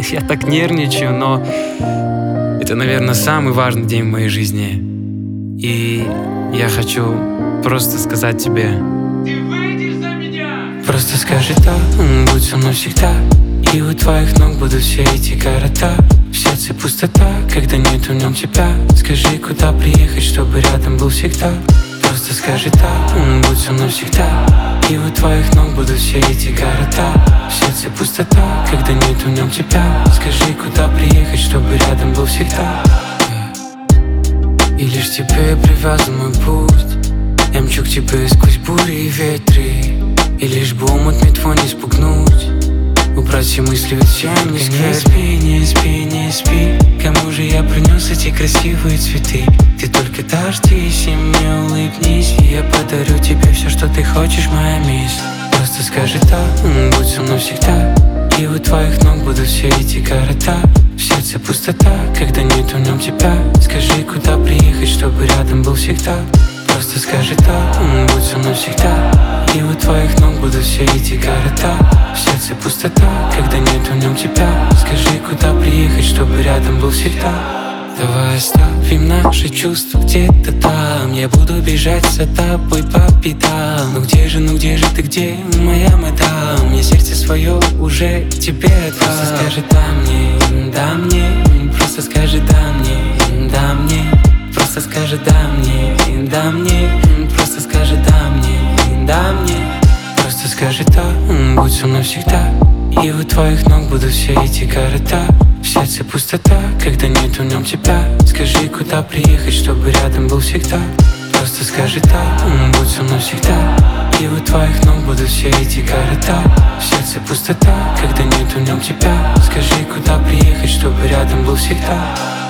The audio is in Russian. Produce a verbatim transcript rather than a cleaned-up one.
Я так нервничаю, но это, наверное, самый важный день в моей жизни. И я хочу просто сказать тебе: ты выйдешь за меня? Просто скажи да, будь со мной всегда. И у твоих ног будут все эти города. В сердце пустота, когда нет в нем тебя. Скажи, куда приехать, чтобы рядом был всегда. Просто скажи да, будь со мной всегда. И у твоих ног будут все эти города. В сердце пустота, когда нет в нем тебя. Скажи, куда приехать, чтобы рядом был всегда. И лишь тебе привязан мой путь. Я мчу к тебе сквозь бури и ветры. И лишь бы омут мне твой не спугнуть, убрать все мысли от тем. Не спи, не спи, не спи. Кому же я принес эти красивые цветы? Ты только дождись и мне улыбнись, и я подарю тебе все, что ты хочешь, моя мисс. Просто скажи да, будь со мной всегда. И у твоих ног будут все эти города. В сердце пустота, когда нет в нем тебя. Скажи, куда приехать, чтобы рядом был всегда. Просто скажи да, будь со мной всегда. И у твоих ног будут все эти города. В сердце пустота, когда нет в нем тебя. Скажи, куда приехать, чтобы рядом был всегда. Давай оставим наши чувства где-то там. Я буду бежать за тобой по пятам. Ну где же, ну где же ты, где моя мадам? Я сердце свое уже тебе отдам. Просто скажи да мне, да мне. Просто скажи да мне, да мне. Просто скажи да мне, да мне. Просто скажи да мне, да мне. Просто скажи да, будь со мной всегда. И у твоих ног будут все эти города. В сердце пустота, когда нет в нем тебя. Скажи, куда приехать, чтобы рядом был всегда. Просто скажи да, будь со мной всегда. И у твоих ног будут все эти города. В сердце пустота, когда нет в нем тебя. Скажи, куда приехать, чтобы рядом был всегда.